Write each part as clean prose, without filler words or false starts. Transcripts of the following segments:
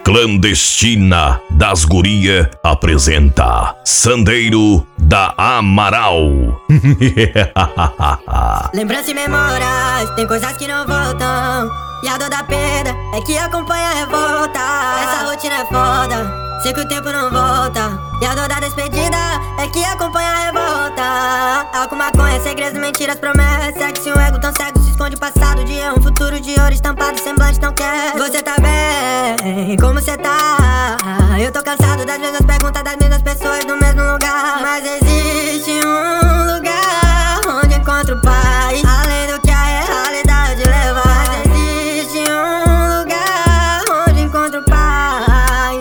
Clandestina das Guria apresenta Sandeiro da Amaral. Lembranças e memórias, tem coisas que não voltam. E a dor da perda é que acompanha a revolta. Essa rotina é foda, sei que o tempo não volta. E a dor da despedida é que acompanha a revolta. Álcool, maconha, segredos, mentiras, promessas. Sexo e um ego tão cego se esconde o passado de erro. Um futuro de ouro estampado, semblante não quer. Você tá bem? Como você tá? Eu tô cansado das mesmas perguntas, das mesmas pessoas no mesmo lugar. Mas existe um lugar onde encontro paz, além do que a realidade leva. Mas existe um lugar onde encontro paz.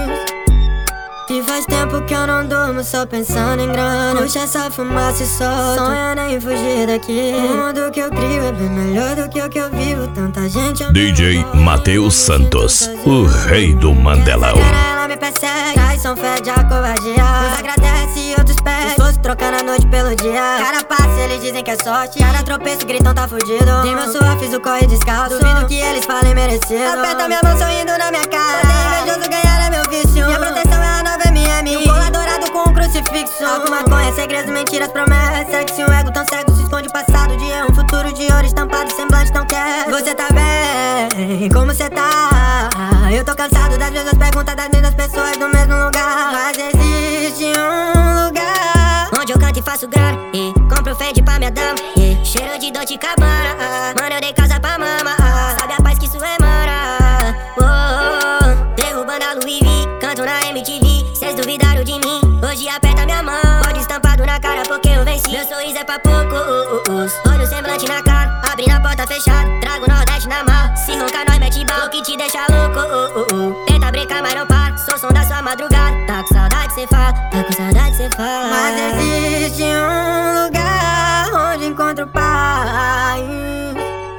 E faz tempo que eu não durmo só pensando em grana. Puxa essa fumaça e solto, sonhando em fugir daqui. O mundo que eu crio é bem melhor do que o que eu vivo. Tanta gente DJ Matheus Santos, o rei do Mandelão. Ela me persegue, traição, fede a covardia. Uns agradece e outros pede, esforço trocando a noite pelo dia. Cada passo eles dizem que é sorte, cada tropeço gritam tá fugido. Tem meu suor, fiz o corre descalço, duvido que eles falem merecido. Aperta minha mão sorrindo na minha cara, ser invejoso ganhar é meu vício. Minha proteção é a nova MM, um colar dourado com um crucifixo. Álcool, maconha, segredos, mentiras, promessas. Sexo e um ego tão cego se esconde o passado de erro. Um futuro de ouro estampado, semblante não quer. Você tá bem? Como você tá? Eu tô cansado das mesmas perguntas, das mesmas pessoas no mesmo lugar. Mas existe um lugar onde eu canto e faço grana, compro fade pra minha dama, cheiro de Dolce & Gabbana. Mano, eu dei casa pra mama, sabe a paz que isso emana. Derrubando a Louis V, canto na MTV. Cês duvidaram de mim, hoje aperta minha mão. Pode estampado na cara porque eu venci. Meu sorriso é pra poucos, olho semblante na cara, abrindo a porta fechada, trago o Nordeste na mala. Se roncar nós mete bala, o que te deixa louco. Tenta brincar mas não para, sou som da sua madrugada. Tá com saudade cê fala, tá com saudade cê fala. Mas existe um lugar onde encontro paz.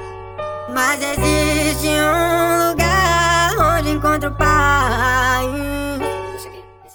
Mas existe um lugar onde encontro paz.